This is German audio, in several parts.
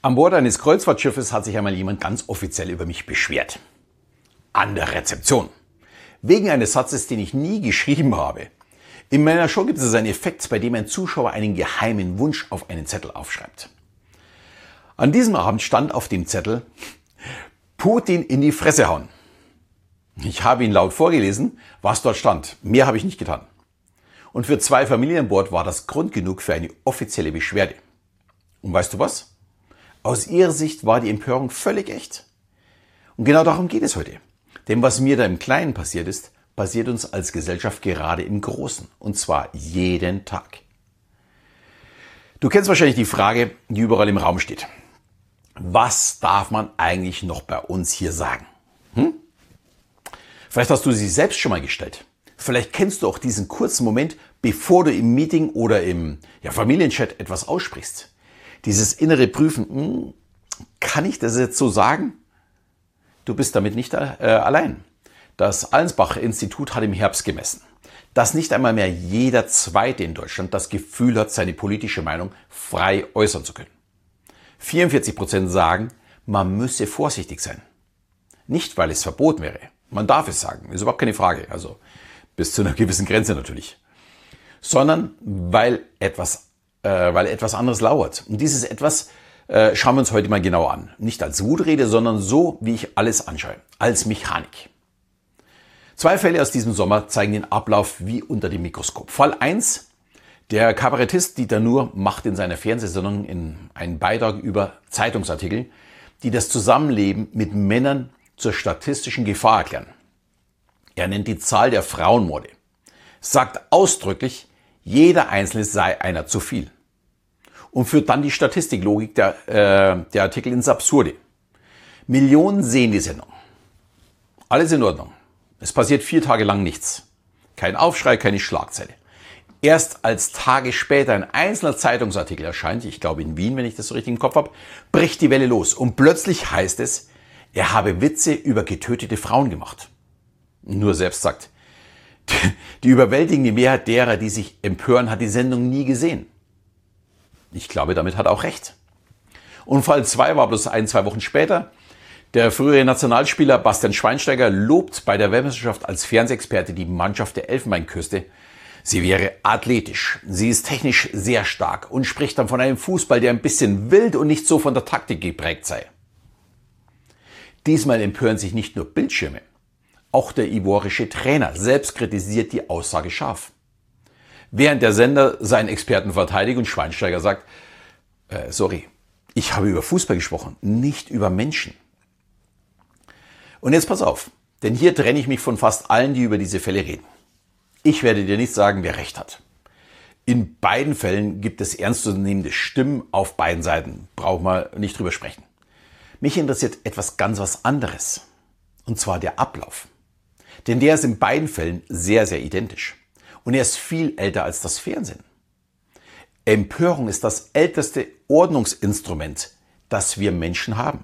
An Bord eines Kreuzfahrtschiffes hat sich einmal jemand ganz offiziell über mich beschwert. An der Rezeption. Wegen eines Satzes, den ich nie geschrieben habe. In meiner Show gibt es einen Effekt, bei dem ein Zuschauer einen geheimen Wunsch auf einen Zettel aufschreibt. An diesem Abend stand auf dem Zettel: Putin in die Fresse hauen. Ich habe ihn laut vorgelesen, was dort stand. Mehr habe ich nicht getan. Und für 2 Familien an Bord war das Grund genug für eine offizielle Beschwerde. Und weißt du was? Aus ihrer Sicht war die Empörung völlig echt. Und genau darum geht es heute. Denn was mir da im Kleinen passiert ist, passiert uns als Gesellschaft gerade im Großen. Und zwar jeden Tag. Du kennst wahrscheinlich die Frage, die überall im Raum steht. Was darf man eigentlich noch bei uns hier sagen? Vielleicht hast du sie selbst schon mal gestellt. Vielleicht kennst du auch diesen kurzen Moment, bevor du im Meeting oder im Familienchat etwas aussprichst. Dieses innere Prüfen, kann ich das jetzt so sagen? Du bist damit nicht allein. Das Allensbach-Institut hat im Herbst gemessen, dass nicht einmal mehr jeder Zweite in Deutschland das Gefühl hat, seine politische Meinung frei äußern zu können. 44% sagen, man müsse vorsichtig sein. Nicht, weil es verboten wäre. Man darf es sagen, ist überhaupt keine Frage. Also bis zu einer gewissen Grenze natürlich. Sondern weil etwas anderes lauert. Und dieses etwas schauen wir uns heute mal genauer an. Nicht als Wutrede, sondern so, wie ich alles anschaue. Als Mechanik. 2 Fälle aus diesem Sommer zeigen den Ablauf wie unter dem Mikroskop. Fall 1. Der Kabarettist Dieter Nuhr macht in seiner Fernsehsendung einen Beitrag über Zeitungsartikel, die das Zusammenleben mit Männern zur statistischen Gefahr erklären. Er nennt die Zahl der Frauenmorde, sagt ausdrücklich, jeder Einzelne sei einer zu viel und führt dann die Statistiklogik der Artikel ins Absurde. Millionen sehen die Sendung. Alles in Ordnung. Es passiert 4 Tage lang nichts. Kein Aufschrei, keine Schlagzeile. Erst als Tage später ein einzelner Zeitungsartikel erscheint, ich glaube in Wien, wenn ich das so richtig im Kopf habe, bricht die Welle los und plötzlich heißt es, er habe Witze über getötete Frauen gemacht. Nur selbst sagt, die überwältigende Mehrheit derer, die sich empören, hat die Sendung nie gesehen. Ich glaube, damit hat er auch recht. Und Fall 2 war bloß 1-2 Wochen später. Der frühere Nationalspieler Bastian Schweinsteiger lobt bei der Weltmeisterschaft als Fernsehexperte die Mannschaft der Elfenbeinküste. Sie wäre athletisch, sie ist technisch sehr stark und spricht dann von einem Fußball, der ein bisschen wild und nicht so von der Taktik geprägt sei. Diesmal empören sich nicht nur Bildschirme. Auch der ivorische Trainer selbst kritisiert die Aussage scharf. Während der Sender seinen Experten verteidigt und Schweinsteiger sagt, sorry, ich habe über Fußball gesprochen, nicht über Menschen. Und jetzt pass auf, denn hier trenne ich mich von fast allen, die über diese Fälle reden. Ich werde dir nicht sagen, wer recht hat. In beiden Fällen gibt es ernstzunehmende Stimmen auf beiden Seiten. Brauchen wir nicht drüber sprechen. Mich interessiert etwas ganz was anderes. Und zwar der Ablauf. Denn der ist in beiden Fällen sehr, sehr identisch. Und er ist viel älter als das Fernsehen. Empörung ist das älteste Ordnungsinstrument, das wir Menschen haben.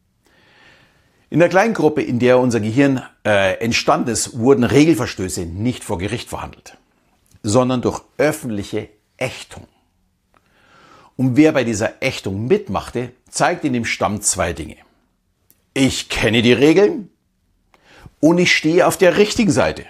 In der kleinen Gruppe, in der unser Gehirn entstanden ist, wurden Regelverstöße nicht vor Gericht verhandelt, sondern durch öffentliche Ächtung. Und wer bei dieser Ächtung mitmachte, zeigt in dem Stamm 2 Dinge. Ich kenne die Regeln und ich stehe auf der richtigen Seite.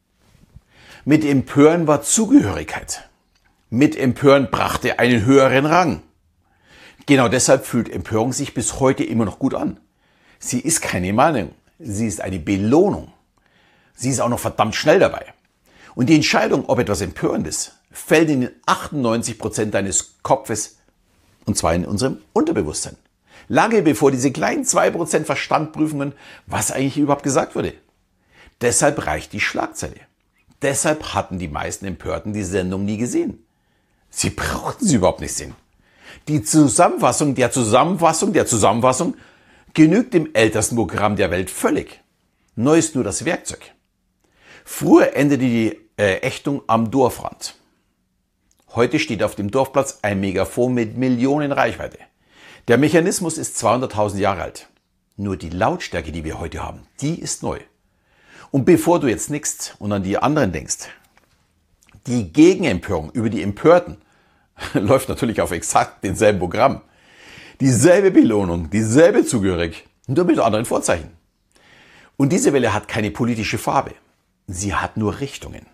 Mit Empören war Zugehörigkeit. Mit Empören brachte einen höheren Rang. Genau deshalb fühlt Empörung sich bis heute immer noch gut an. Sie ist keine Mahnung, sie ist eine Belohnung. Sie ist auch noch verdammt schnell dabei. Und die Entscheidung, ob etwas empörend ist, fällt in den 98% deines Kopfes, und zwar in unserem Unterbewusstsein. Lange bevor diese kleinen 2% Verstand prüfen, was eigentlich überhaupt gesagt wurde. Deshalb reicht die Schlagzeile. Deshalb hatten die meisten Empörten die Sendung nie gesehen. Sie brauchten sie überhaupt nicht sehen. Die Zusammenfassung der Zusammenfassung genügt dem ältesten Programm der Welt völlig. Neu ist nur das Werkzeug. Früher endete die Ächtung am Dorfrand. Heute steht auf dem Dorfplatz ein Megafon mit Millionen Reichweite. Der Mechanismus ist 200.000 Jahre alt. Nur die Lautstärke, die wir heute haben, die ist neu. Und bevor du jetzt nickst und an die anderen denkst, die Gegenempörung über die Empörten läuft natürlich auf exakt denselben Programm. Dieselbe Belohnung, dieselbe Zugehörigkeit, nur mit anderen Vorzeichen. Und diese Welle hat keine politische Farbe. Sie hat nur Richtungen.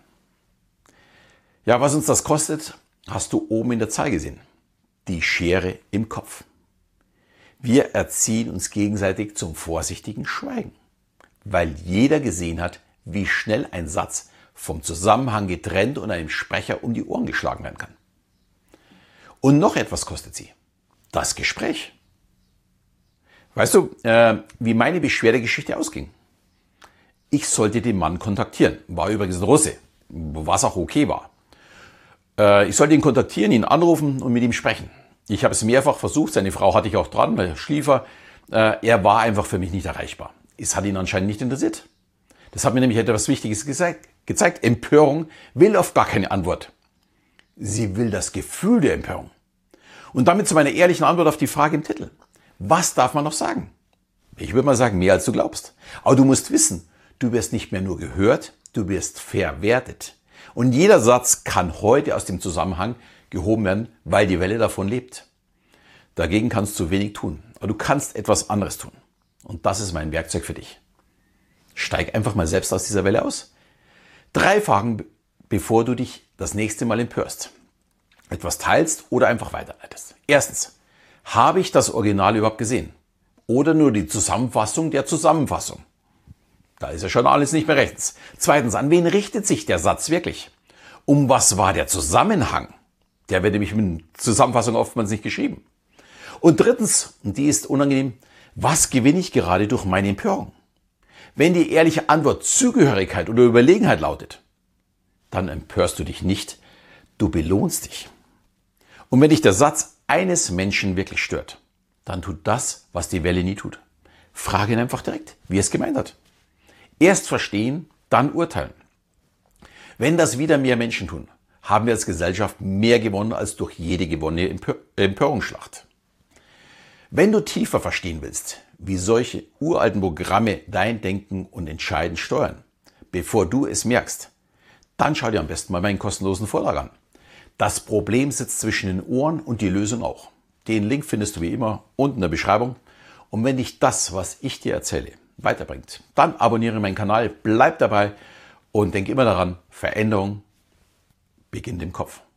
Ja, was uns das kostet, hast du oben in der Zahl gesehen. Die Schere im Kopf. Wir erziehen uns gegenseitig zum vorsichtigen Schweigen, weil jeder gesehen hat, wie schnell ein Satz vom Zusammenhang getrennt und einem Sprecher um die Ohren geschlagen werden kann. Und noch etwas kostet sie. Das Gespräch. Weißt du, wie meine Beschwerdegeschichte ausging? Ich sollte den Mann kontaktieren. War übrigens ein Russe, was auch okay war. Ich sollte ihn kontaktieren, ihn anrufen und mit ihm sprechen. Ich habe es mehrfach versucht, seine Frau hatte ich auch dran, weil Schliefer. Er war einfach für mich nicht erreichbar. Es hat ihn anscheinend nicht interessiert. Das hat mir nämlich etwas Wichtiges gezeigt. Empörung will oft gar keine Antwort. Sie will das Gefühl der Empörung. Und damit zu meiner ehrlichen Antwort auf die Frage im Titel. Was darf man noch sagen? Ich würde mal sagen, mehr als du glaubst. Aber du musst wissen, du wirst nicht mehr nur gehört, du wirst verwertet. Und jeder Satz kann heute aus dem Zusammenhang gehoben werden, weil die Welle davon lebt. Dagegen kannst du wenig tun, aber du kannst etwas anderes tun. Und das ist mein Werkzeug für dich. Steig einfach mal selbst aus dieser Welle aus. 3 Fragen, bevor du dich das nächste Mal empörst, etwas teilst oder einfach weiterleitest. Erstens, habe ich das Original überhaupt gesehen? Oder nur die Zusammenfassung der Zusammenfassung? Da ist ja schon alles nicht mehr rechtens. Zweitens, an wen richtet sich der Satz wirklich? Um was war der Zusammenhang? Der wird nämlich mit Zusammenfassung oftmals nicht geschrieben. Und drittens, und die ist unangenehm, was gewinne ich gerade durch meine Empörung? Wenn die ehrliche Antwort Zugehörigkeit oder Überlegenheit lautet, dann empörst du dich nicht, du belohnst dich. Und wenn dich der Satz eines Menschen wirklich stört, dann tut das, was die Welle nie tut. Frage ihn einfach direkt, wie er es gemeint hat. Erst verstehen, dann urteilen. Wenn das wieder mehr Menschen tun, haben wir als Gesellschaft mehr gewonnen als durch jede gewonnene Empörungsschlacht. Wenn du tiefer verstehen willst, wie solche uralten Programme dein Denken und Entscheiden steuern, bevor du es merkst, dann schau dir am besten mal meinen kostenlosen Vortrag an. Das Problem sitzt zwischen den Ohren und die Lösung auch. Den Link findest du wie immer unten in der Beschreibung. Und wenn dich das, was ich dir erzähle, weiterbringt, dann abonniere meinen Kanal, bleib dabei und denk immer daran, Veränderung beginnt im Kopf.